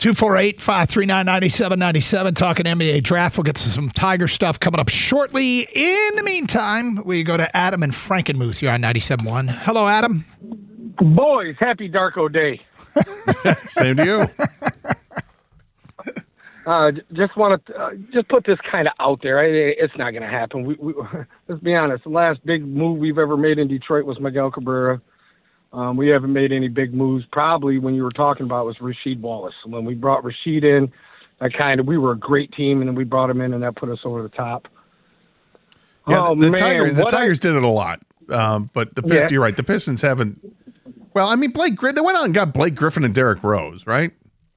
248-539-9797, talking NBA draft. We'll get to some Tiger stuff coming up shortly. In the meantime, we go to Adam and Frankenmuth here on 97.1. Hello, Adam. Boys, happy Darko Day. Same to you. Just want to just put this kind of out there. It's not going to happen. Let's be honest. The last big move we've ever made in Detroit was Miguel Cabrera. We haven't made any big moves. Probably when you were talking about was Rasheed Wallace. When we brought Rasheed in, we were a great team, and then we brought him in, and that put us over the top. Yeah, the Tigers did it a lot. But the Pistons, you're right. The Pistons haven't. Well, I mean, they went out and got Blake Griffin and Derrick Rose, right?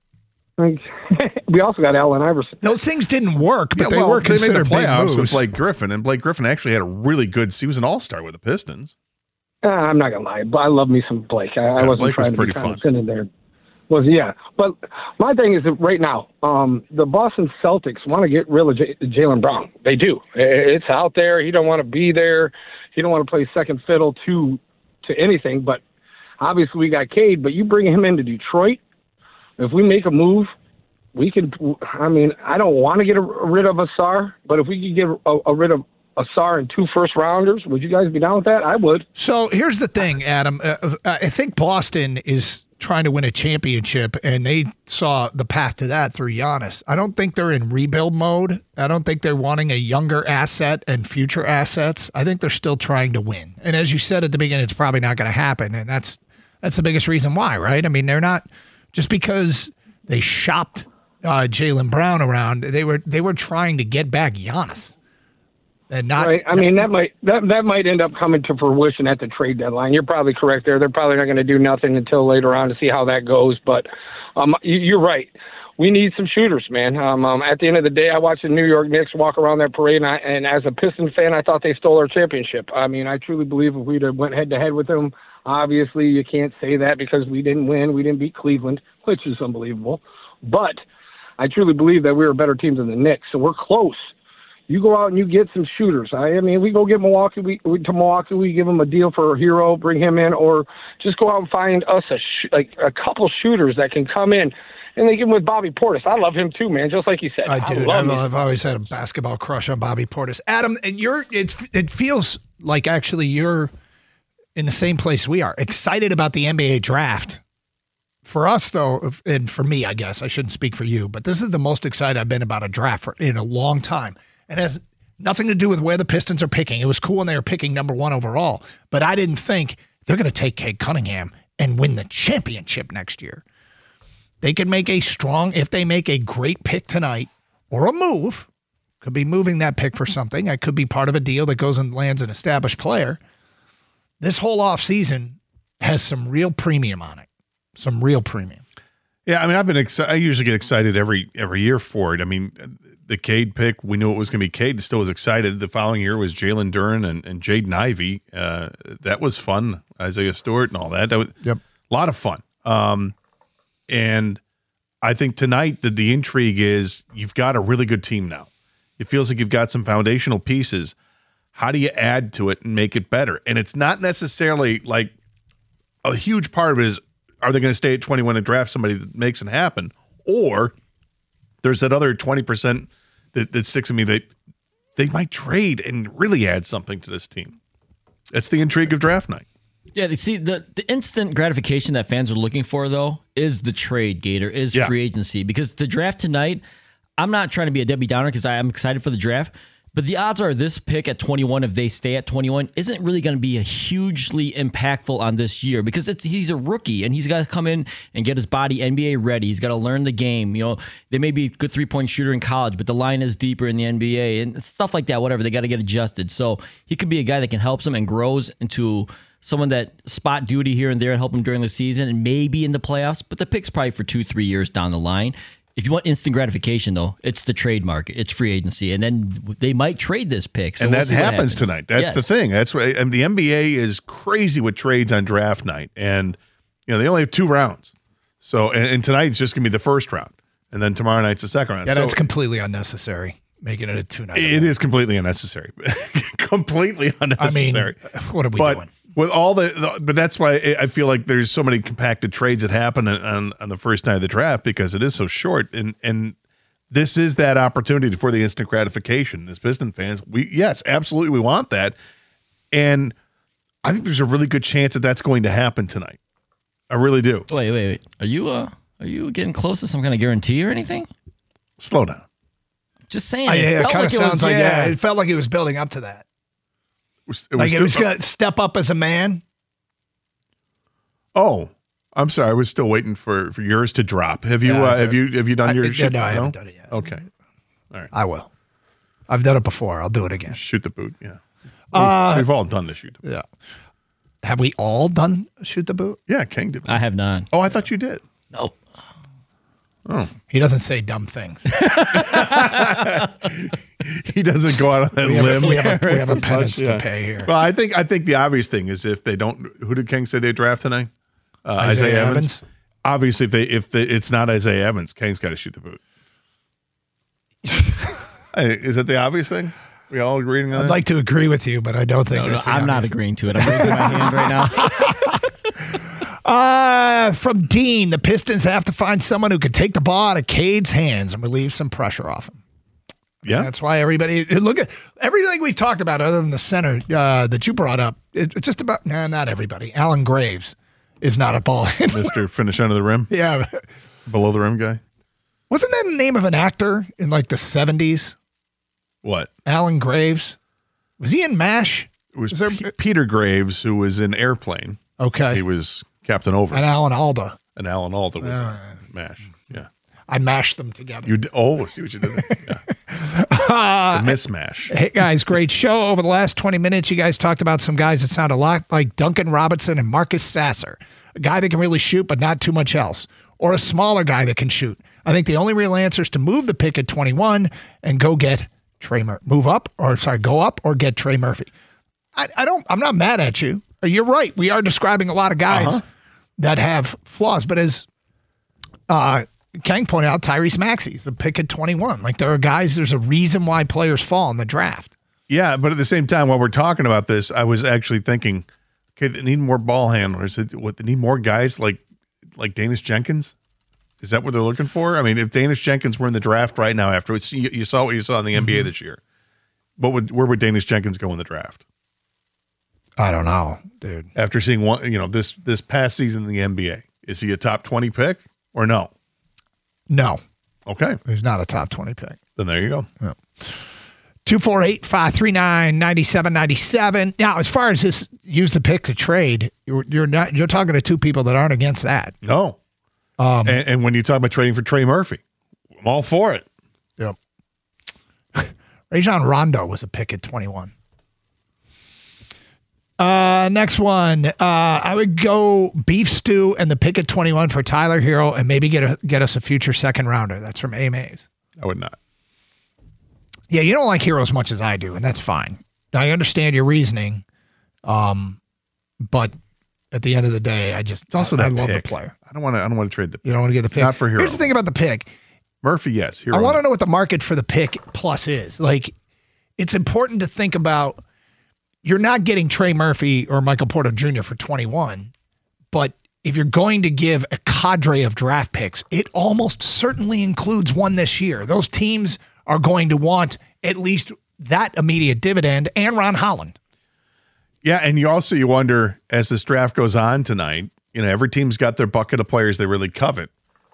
We also got Allen Iverson. Those things didn't work, but they were considered big moves with moves. Blake Griffin, and Blake Griffin actually had a really good. He was an all-star with the Pistons. I'm not gonna lie, but I love me some Blake. I wasn't Blake trying was pretty to be fun. condescending there. But my thing is that right now, the Boston Celtics want to get rid of Jaylen Brown. They do. It's out there. He don't want to be there. He don't want to play second fiddle to anything. But obviously we got Cade. But you bring him into Detroit. If we make a move, we can. I mean, I don't want to get rid of Asar, but if we could get rid of Asar and 2 first-rounders, would you guys be down with that? I would. So here's the thing, Adam. I think Boston is trying to win a championship, and they saw the path to that through Giannis. I don't think they're in rebuild mode. I don't think they're wanting a younger asset and future assets. I think they're still trying to win. And as you said at the beginning, it's probably not going to happen, and that's the biggest reason why, right? I mean, they're not just because they shopped Jaylen Brown around. They were trying to get back Giannis. And not right. I mean, that might end up coming to fruition at the trade deadline. You're probably correct there. They're probably not going to do nothing until later on to see how that goes. But you're right. We need some shooters, man. At the end of the day, I watched the New York Knicks walk around that parade, and as a Pistons fan, I thought they stole our championship. I mean, I truly believe if we'd have went head-to-head with them, obviously you can't say that because we didn't win. We didn't beat Cleveland, which is unbelievable. But I truly believe that we were a better team than the Knicks, so we're close. You go out and you get some shooters. I mean, we go get Milwaukee. We give them a deal for a hero, bring him in, or just go out and find us a couple shooters that can come in. And they give him with Bobby Portis. I love him too, man. Just like you said, I've always had a basketball crush on Bobby Portis. Adam, and it feels like actually you're in the same place we are, excited about the NBA draft. For us, though, and for me, I guess I shouldn't speak for you, but this is the most excited I've been about a draft in a long time. It has nothing to do with where the Pistons are picking. It was cool when they were picking number 1 overall, but I didn't think they're going to take Cade Cunningham and win the championship next year. They can make if they make a great pick tonight or a move, could be moving that pick for something. It could be part of a deal that goes and lands an established player. This whole offseason has some real premium on it. Some real premium. Yeah, I mean, I usually get excited every year for it. I mean, the Cade pick, we knew it was going to be Cade. Still was excited. The following year was Jalen Duren and Jaden Ivey. That was fun. Isaiah Stewart and all that. That was a lot of fun. And I think tonight the intrigue is you've got a really good team now. It feels like you've got some foundational pieces. How do you add to it and make it better? And it's not necessarily like a huge part of it is, are they going to stay at 21 and draft somebody that makes it happen? Or there's that other 20% that sticks in me that they might trade and really add something to this team. That's the intrigue of draft night. Yeah, see, the instant gratification that fans are looking for, though, is the trade, Gator, is free agency. Because the draft tonight, I'm not trying to be a Debbie Downer because I'm excited for the draft, but the odds are this pick at 21, if they stay at 21, isn't really going to be a hugely impactful on this year because he's a rookie and he's got to come in and get his body NBA ready. He's got to learn the game. You know, they may be a good three-point shooter in college, but the line is deeper in the NBA and stuff like that, whatever. They got to get adjusted. So he could be a guy that can help him and grows into someone that spot duty here and there and help him during the season and maybe in the playoffs, but the pick's probably for 2-3 years down the line. If you want instant gratification, though, it's the trade market. It's free agency. And then they might trade this pick. So and that happens tonight. That's the thing. That's what, and the NBA is crazy with trades on draft night. And, you know, they only have 2 rounds. So, and tonight it's just going to be the first round. And then tomorrow night's the second round. Yeah, that's completely unnecessary, making it a 2-night. It is completely unnecessary. Completely unnecessary. I mean, what are we doing? With all but that's why I feel like there's so many compacted trades that happen on the first night of the draft because it is so short. And this is that opportunity for the instant gratification. As Piston fans, yes, absolutely, we want that. And I think there's a really good chance that that's going to happen tonight. I really do. Wait. Are you getting close to some kind of guarantee or anything? Slow down. Just saying. It kind of sounds like it felt like it was building up to that. It was going to step up as a man. Oh, I'm sorry. I was still waiting for yours to drop. Have you have you done your shoot? No, I haven't done it yet. Okay. All right. I will. I've done it before. I'll do it again. Shoot the boot. Yeah. We've all done the shoot the boot. Yeah. Have we all done shoot the boot? Yeah, King did. I have not. Oh, I thought you did. No. Oh. He doesn't say dumb things. He doesn't go out on that limb. We have a penance to pay here. Well, I think the obvious thing is if they don't, who did King say they draft tonight? Isaiah Evans. Obviously, if it's not Isaiah Evans, King's got to shoot the boot. Hey, is that the obvious thing? We all agreeing on that? I'd like to agree with you, but I don't think that's I'm not agreeing to it. I'm raising my hand right now. From Dean, the Pistons have to find someone who could take the ball out of Cade's hands and relieve some pressure off him. Yeah. That's why everybody look at everything we've talked about other than the center that you brought up. It's just about not everybody. Alan Graves is not a ball handler. Mr. Finish under the rim. Yeah. Below the rim guy. Wasn't that the name of an actor in like the 70s? What? Alan Graves. Was he in MASH? It was Peter Graves, who was in Airplane. Okay. He was Captain Over. And Alan Alda. And Alan Alda was in MASH. Yeah. I mashed them together. See what you did there. Yeah. The mismatch. Hey, guys, great show. Over the last 20 minutes, you guys talked about some guys that sound a lot like Duncan Robinson and Marcus Sasser, a guy that can really shoot but not too much else, or a smaller guy that can shoot. I think the only real answer is to move the pick at 21 and go get Trey Murphy. Go up or get Trey Murphy. I'm not mad at you. You're right. We are describing a lot of guys that have flaws, but as Kang pointed out, Tyrese Maxey's the pick at 21. Like there are guys, there's a reason why players fall in the draft. Yeah, but at the same time, while we're talking about this, I was actually thinking, okay, they need more ball handlers. They need more guys like Danish Jenkins? Is that what they're looking for? I mean, if Danish Jenkins were in the draft right now after you saw what you saw in the NBA this year, where would Danish Jenkins go in the draft? I don't know, dude. After seeing this past season in the NBA, is he a top 20 pick or no? No. Okay. He's not a top 20 pick. Then there you go. Yeah. 248-539-9797. Now, as far as this use the pick to trade, you're talking to two people that aren't against that. No. And when you talk about trading for Trey Murphy, I'm all for it. Yep. Rajon Rondo was a pick at 21. Next one. I would go beef stew and the pick at 21 for Tyler Hero and maybe get us a future second rounder. That's from A. Mays. I would not. Yeah, you don't like Hero as much as I do, and that's fine. I understand your reasoning, but at the end of the day, it's also I love pick. the player. I don't want to trade the pick. You don't want to get the pick? Not for Hero. Here's the thing about the pick. Murphy, yes. Hero, I want to know what the market for the pick plus is. Like, it's important to think about. You're not getting Trey Murphy or Michael Porter Jr. for 21, but if you're going to give a cadre of draft picks, it almost certainly includes one this year. Those teams are going to want at least that immediate dividend and Ron Holland. Yeah, and you wonder, as this draft goes on tonight, every team's got their bucket of players they really covet.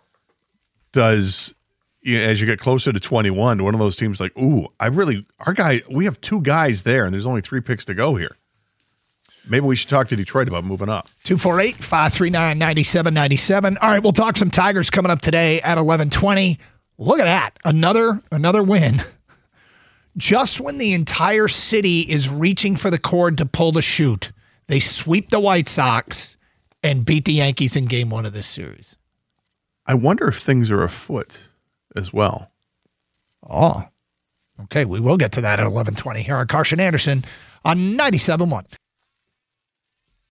As you get closer to 21, one of those teams like, we have two guys there, and there's only 3 picks to go here. Maybe we should talk to Detroit about moving up. 248-539-9797. All right, we'll talk some Tigers coming up today at 11:20. Look at that. Another win. Just when the entire city is reaching for the cord to pull the chute, they sweep the White Sox and beat the Yankees in game 1 of this series. I wonder if things are afoot as well. Oh, okay. We will get to that at 11:20 here on Carson Anderson on 97.1.